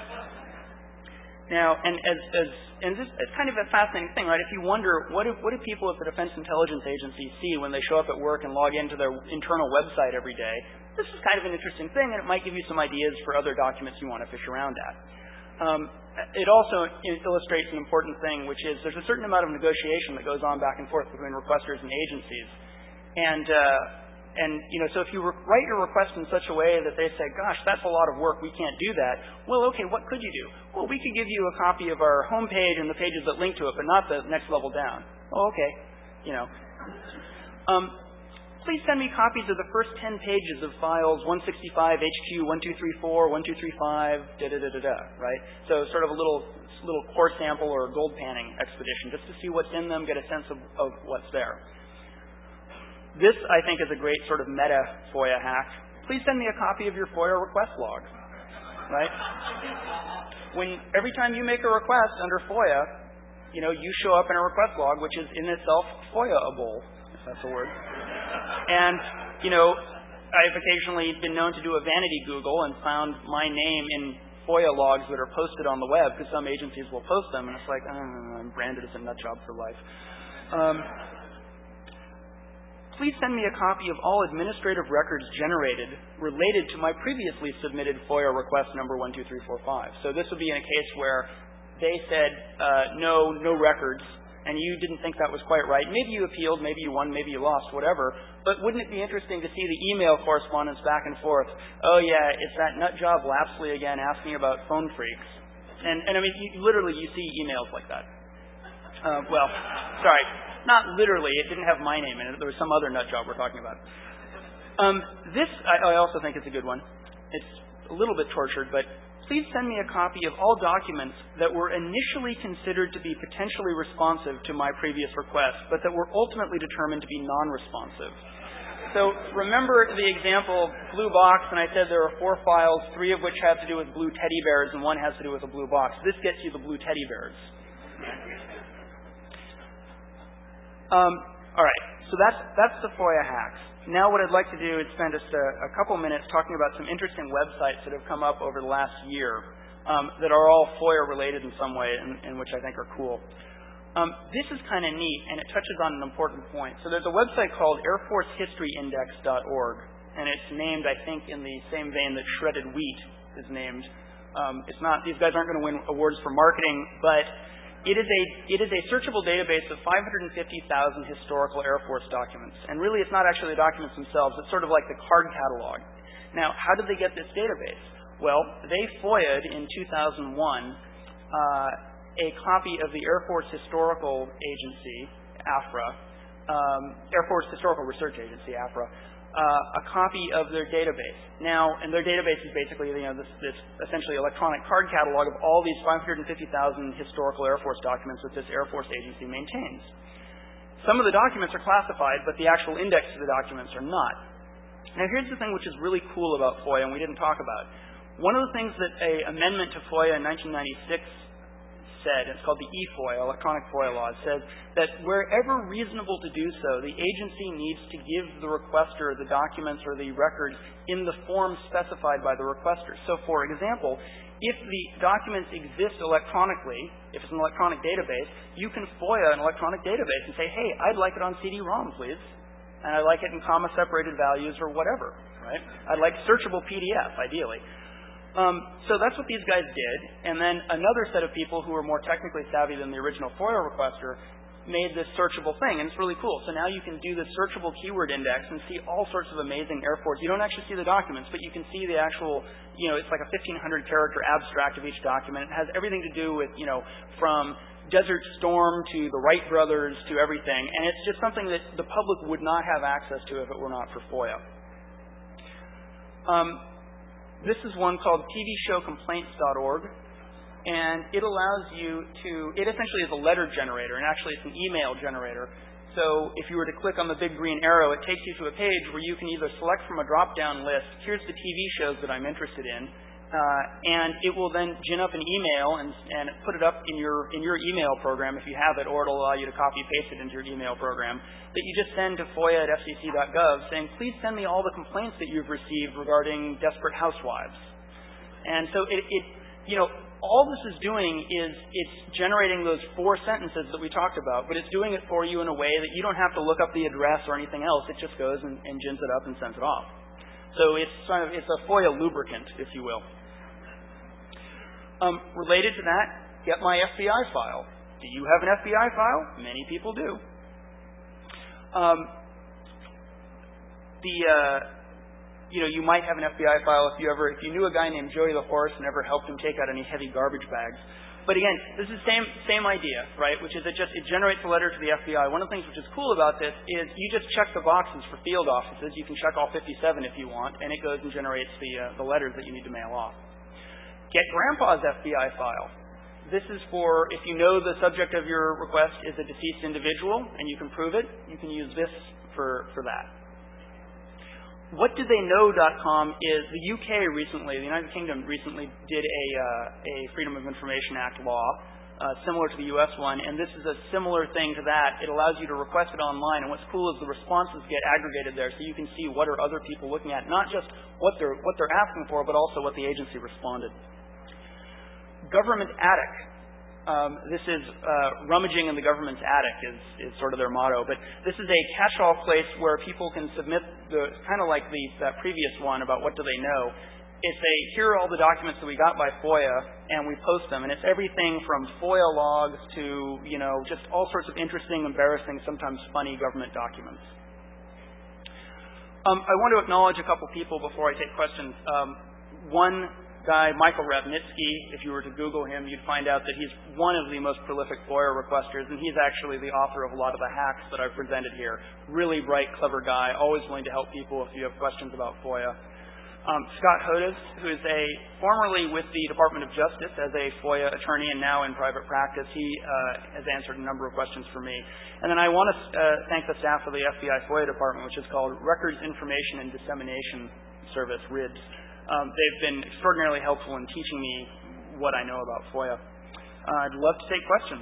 Now, and as, as and this it's kind of a fascinating thing, right? If you wonder, what do, what do people at the Defense Intelligence Agency see when they show up at work and log into their internal website every day? This is kind of an interesting thing, and it might give you some ideas for other documents you want to fish around at. Um, it also illustrates an important thing, which is there's a certain amount of negotiation that goes on back and forth between requesters and agencies. And uh, And, you know, so if you re- write your request in such a way that they say, gosh, that's a lot of work, we can't do that, well, okay, what could you do? Well, we could give you a copy of our homepage and the pages that link to it, but not the next level down. Oh, okay, you know. Um, please send me copies of the first ten pages of files one sixty-five H Q one two three four, one two three five, da-da-da-da-da, right? So sort of a little little core sample or gold panning expedition just to see what's in them, get a sense of, of what's there. This, I think, is a great sort of meta FOIA hack. Please send me a copy of your FOIA request log, right? When every time you make a request under FOIA, you know, you show up in a request log, which is in itself FOIA-able, if that's a word. And, you know, I've occasionally been known to do a vanity Google and found my name in FOIA logs that are posted on the web, because some agencies will post them, and it's like, oh, I'm branded as a nut job for life. Um, Please send me a copy of all administrative records generated related to my previously submitted FOIA request number one two three four five. So this would be in a case where they said, uh, no, no records, and you didn't think that was quite right. Maybe you appealed, maybe you won, maybe you lost, whatever. But wouldn't it be interesting to see the email correspondence back and forth? Oh, yeah, it's that nut job Lapsley again asking about phone freaks. And, and I mean, you, literally, you see emails like that. Uh, well, sorry. Not literally. It didn't have my name in it. There was some other nut job we're talking about. Um, this, I, I also think is a good one. It's a little bit tortured, but please send me a copy of all documents that were initially considered to be potentially responsive to my previous request, but that were ultimately determined to be non-responsive. So remember the example, blue box, and I said there are four files, three of which have to do with blue teddy bears, and one has to do with a blue box. This gets you the blue teddy bears. Um, all right, so that's that's the FOIA hacks. Now what I'd like to do is spend just a, a couple minutes talking about some interesting websites that have come up over the last year um, that are all FOIA related in some way, and, and which I think are cool. Um, this is kind of neat, and it touches on an important point. So there's a website called air force history index dot org, and it's named, I think, in the same vein that shredded wheat is named. Um, it's not; these guys aren't going to win awards for marketing, but it is a it is a searchable database of five hundred fifty thousand historical Air Force documents. And really, it's not actually the documents themselves; it's sort of like the card catalog. Now, how did they get this database? Well, they FOIA'd in two thousand one uh, a copy of the Air Force Historical Agency, A F R A, um, Air Force Historical Research Agency, A F R A. Uh, a copy of their database. Now, and their database is basically, you know, this, this essentially electronic card catalog of all these five hundred fifty thousand historical Air Force documents that this Air Force agency maintains. Some of the documents are classified, but the actual index to the documents are not. Now, here's the thing which is really cool about FOIA, and we didn't talk about. One of the things that a amendment to FOIA in nineteen ninety-six said, it's called the e-FOIA, Electronic FOIA Law, it says that wherever reasonable to do so, the agency needs to give the requester the documents or the records in the form specified by the requester. So, for example, if the documents exist electronically, if it's an electronic database, you can FOIA an electronic database and say, hey, I'd like it on C D ROM, please, and I'd like it in comma-separated values or whatever, right? I'd like searchable P D F, ideally. Um, so that's what these guys did, and then another set of people who were more technically savvy than the original FOIA requester made this searchable thing, and it's really cool. So now you can do this searchable keyword index and see all sorts of amazing Air Force. You don't actually see the documents, but you can see the actual, you know, it's like a fifteen hundred character abstract of each document. It has everything to do with, you know, from Desert Storm to the Wright brothers to everything, and it's just something that the public would not have access to if it were not for FOIA. Um, This is one called T V show complaints dot org, and it allows you to, it essentially is a letter generator, and actually it's an email generator. So if you were to click on the big green arrow, it takes you to a page where you can either select from a drop-down list, here's the T V shows that I'm interested in, uh, and it will then gin up an email and, and put it up in your, in your email program if you have it, or it'll allow you to copy-paste it into your email program, that you just send to FOIA at F C C dot gov saying, please send me all the complaints that you've received regarding desperate housewives. And so it, it you know, all this is doing is it's generating those four sentences that we talked about, but it's doing it for you in a way that you don't have to look up the address or anything else. It just goes and, and gins it up and sends it off. So it's sort of, it's a FOIA lubricant, if you will. Um, related to that, get my F B I file. Do you have an F B I file? Many people do. Um, the uh, you know, you might have an F B I file if you ever if you knew a guy named Joey the Horse and ever helped him take out any heavy garbage bags. But again, this is the same same idea, right? Which is it just it generates a letter to the F B I. One of the things which is cool about this is you just check the boxes for field offices. You can check all fifty-seven if you want, and it goes and generates the uh, the letters that you need to mail off. Get Grandpa's F B I file. This is for if you know the subject of your request is a deceased individual and you can prove it, you can use this for, for that. what did they know dot com is the U K recently, the United Kingdom recently did a, uh, a Freedom of Information Act law uh, similar to the U S one, and this is a similar thing to that. It allows you to request it online, and what's cool is the responses get aggregated there so you can see what are other people looking at, not just what they're, what they're asking for, but also what the agency responded. Government Attic. Um, this is uh, rummaging in the government's attic is, is sort of their motto. But this is a catch-all place where people can submit the kind of like the that previous one about what do they know. It's a here are all the documents that we got by FOIA, and we post them. And it's everything from FOIA logs to you know just all sorts of interesting, embarrassing, sometimes funny government documents. Um, I want to acknowledge a couple people before I take questions. Um, one guy, Michael Ravnitsky, if you were to Google him, you'd find out that he's one of the most prolific FOIA requesters, and he's actually the author of a lot of the hacks that I've presented here. Really bright, clever guy, always willing to help people if you have questions about FOIA. Um, Scott Hodes, who is a formerly with the Department of Justice as a FOIA attorney and now in private practice, he uh, has answered a number of questions for me. And then I want to uh, thank the staff of the F B I FOIA department, which is called Records Information and Dissemination Service, R I D S. Um, they've been extraordinarily helpful in teaching me what I know about FOIA. Uh, I'd love to take questions.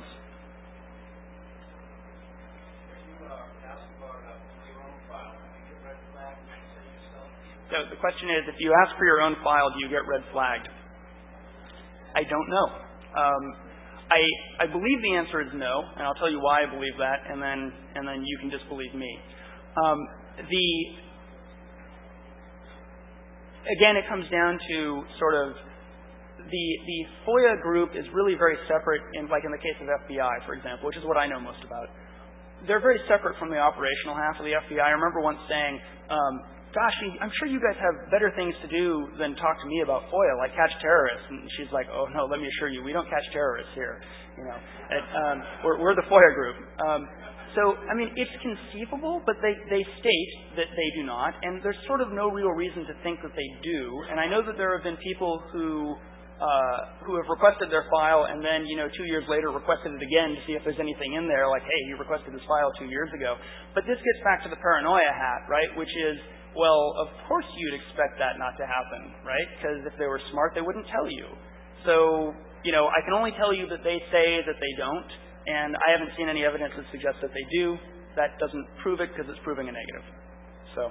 So the question is, if you ask for your own file, do you get red flagged? I don't know. Um, I, I believe the answer is no, and I'll tell you why I believe that, and then and then you can just believe me. Um, the again, it comes down to sort of the the FOIA group is really very separate. In like in the case of F B I, for example, which is what I know most about. They're very separate from the operational half of the F B I. I remember once saying, um, gosh, I'm sure you guys have better things to do than talk to me about FOIA, like catch terrorists. And she's like, oh, no, let me assure you, we don't catch terrorists here. You know, and, um, we're, we're the FOIA group. Um, so, I mean, it's conceivable, but they, they state that they do not, and there's sort of no real reason to think that they do. And I know that there have been people who Uh, who have requested their file and then, you know, two years later requested it again to see if there's anything in there, like, hey, you requested this file two years ago. But this gets back to the paranoia hat, right, which is, well, of course you'd expect that not to happen, right, because if they were smart, they wouldn't tell you. So, you know, I can only tell you that they say that they don't, and I haven't seen any evidence that suggests that they do. That doesn't prove it because it's proving a negative. So,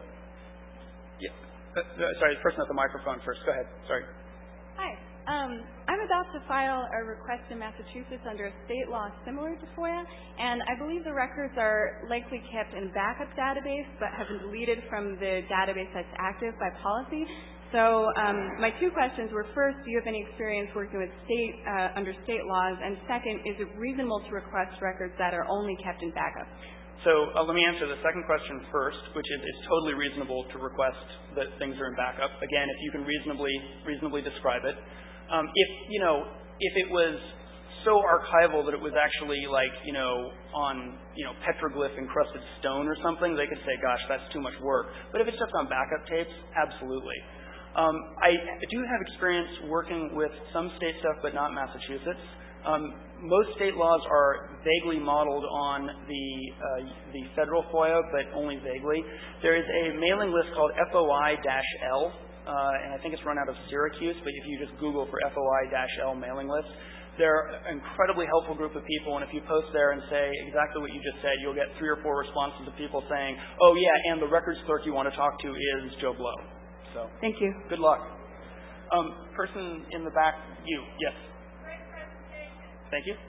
yeah. Uh, sorry, the person at the microphone first. Go ahead. Sorry. Hi. Um, I'm about to file a request in Massachusetts under a state law similar to FOIA, and I believe the records are likely kept in a backup database but have been deleted from the database that's active by policy. So um, my two questions were, first, do you have any experience working with state uh, under state laws? And second, is it reasonable to request records that are only kept in backup? So uh, let me answer the second question first, which is it's totally reasonable to request that things are in backup. Again, if you can reasonably reasonably describe it. Um, if, you know, if it was so archival that it was actually like, you know, on, you know, petroglyph encrusted stone or something, they could say, gosh, that's too much work. But if it's just on backup tapes, absolutely. Um, I do have experience working with some state stuff, but not Massachusetts. Um, most state laws are vaguely modeled on the uh, the federal FOIA, but only vaguely. There is a mailing list called F O I L. Uh, and I think it's run out of Syracuse, but if you just Google for F O I L mailing list, they're an incredibly helpful group of people, and if you post there and say exactly what you just said, you'll get three or four responses of people saying, oh yeah, and the records clerk you want to talk to is Joe Blow. So, thank you. Good luck. Um, person in the back, you, yes. Great presentation. Thank you.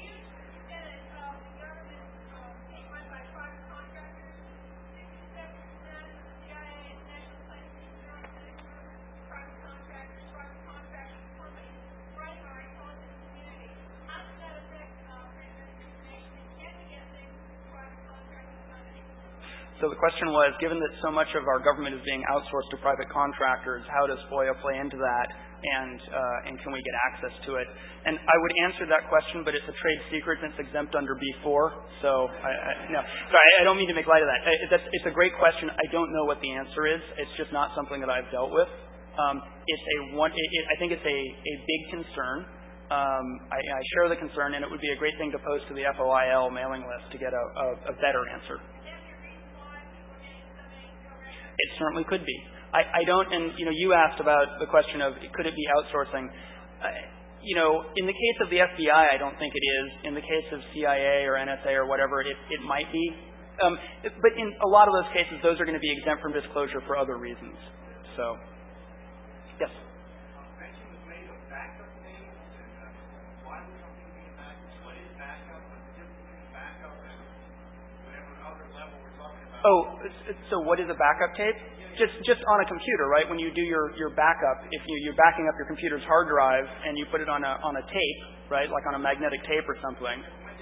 So the question was, given that so much of our government is being outsourced to private contractors, how does FOIA play into that, and uh, and can we get access to it? And I would answer that question, but it's a trade secret and it's exempt under B four. So I, I, no, sorry, I don't mean to make light of that. It, that's, it's a great question. I don't know what the answer is. It's just not something that I've dealt with. Um, it's a one. It, it, I think it's a a big concern. Um, I, I share the concern, and it would be a great thing to post to the F O I L mailing list to get a, a, a better answer. It certainly could be. I, I don't, and you know, you asked about the question of could it be outsourcing. Uh, you know, in the case of the F B I, I don't think it is. In the case of C I A or N S A or whatever, it, it might be. Um, but in a lot of those cases, those are going to be exempt from disclosure for other reasons. So, yes. Oh, so what is a backup tape? Just just on a computer, right? When you do your, your backup, if you, you're backing up your computer's hard drive and you put it on a on a tape, right, like on a magnetic tape or something.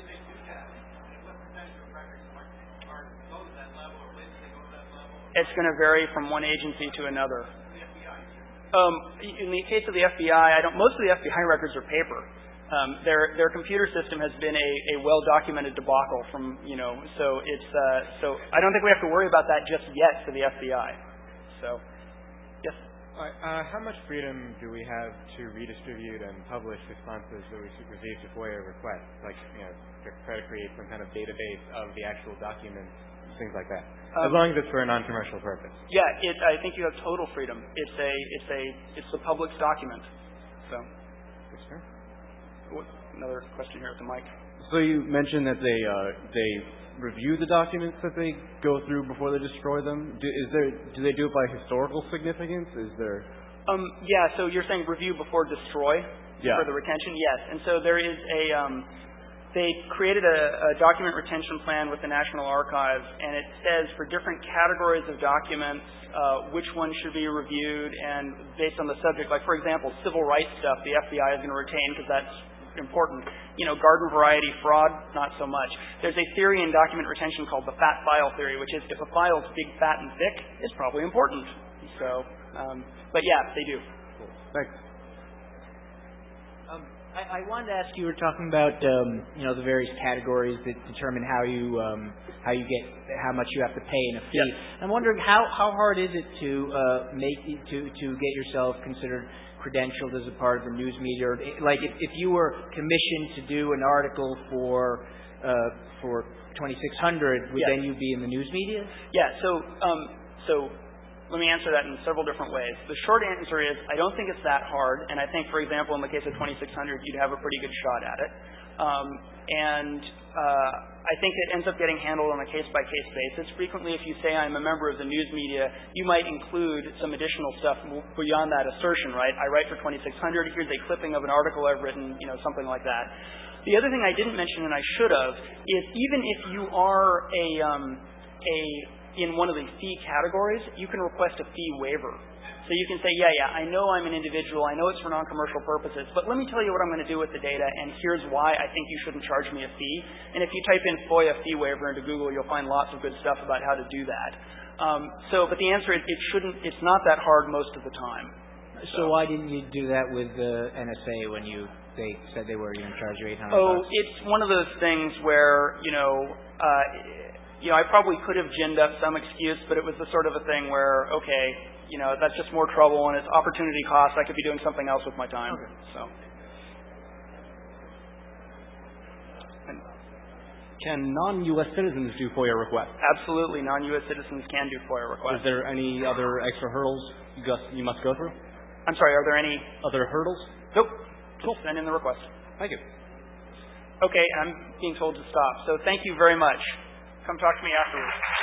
It's going to vary from one agency to another. Um, in the case of the F B I, I don't. Most of the F B I records are paper. Um, their their computer system has been a, a well documented debacle from you know so it's uh, so I don't think we have to worry about that just yet for the F B I. So yes. Uh, uh, how much freedom do we have to redistribute and publish responses that we receive to FOIA requests? Like you know, to try to create some kind of database of the actual documents, things like that. Um, as long as it's for a non-commercial purpose. Yeah, it, I think you have total freedom. It's a it's a it's the public's document. So. Yes, sir. Another question here at the mic. So you mentioned that they uh, they review the documents that they go through before they destroy them. Do, is there do they do it by historical significance? Is there? Um, yeah. So you're saying review before destroy yeah. for the retention? Yes. And so there is a um, they created a, a document retention plan with the National Archives, and it says for different categories of documents uh, which ones should be reviewed, and based on the subject. Like, for example, civil rights stuff, the F B I is going to retain because that's important. You know, garden variety fraud, not so much. There's a theory in document retention called the fat file theory, which is if a file is big, fat, and thick, it's probably important. So, um, but yeah, they do. Cool. Thanks. Um, I, I wanted to ask, you were talking about um, you know the various categories that determine how you um, how you get how much you have to pay in a fee. Yes. I'm wondering how, how hard is it to uh, make to to get yourself considered credentialed as a part of the news media? Or, like if, if you were commissioned to do an article for uh, for twenty-six hundred, would yes. then you be in the news media? Yeah. So um, so. Let me answer that in several different ways. The short answer is I don't think it's that hard, and I think, for example, in the case of twenty-six hundred, you'd have a pretty good shot at it. Um, and uh, I think it ends up getting handled on a case-by-case basis. Frequently, if you say I'm a member of the news media, you might include some additional stuff beyond that assertion, right? I write for twenty-six hundred, here's a clipping of an article I've written, you know, something like that. The other thing I didn't mention, and I should have, is even if you are a um, a in one of the fee categories, you can request a fee waiver. So you can say, yeah, yeah, I know I'm an individual, I know it's for non-commercial purposes, but let me tell you what I'm going to do with the data, and here's why I think you shouldn't charge me a fee. And if you type in FOIA fee waiver into Google, you'll find lots of good stuff about how to do that. Um, so, but the answer is it shouldn't, it's not that hard most of the time. So, so why didn't you do that with the N S A when you they said they were going to charge you eight hundred Oh, bucks? It's one of those things where, you know, uh, you know, I probably could have ginned up some excuse, but it was the sort of a thing where, okay, you know, that's just more trouble and it's opportunity cost. I could be doing something else with my time. Okay. So, Can non-U S citizens do FOIA requests? absolutely, non-U S citizens can do FOIA Is requests. there any other extra hurdles you, gus- you must go through? I'm sorry, are there any? Other hurdles? Nope. Cool. Send in the request. Thank you. Okay, I'm being told to stop. So thank you very much. Come talk to me afterwards.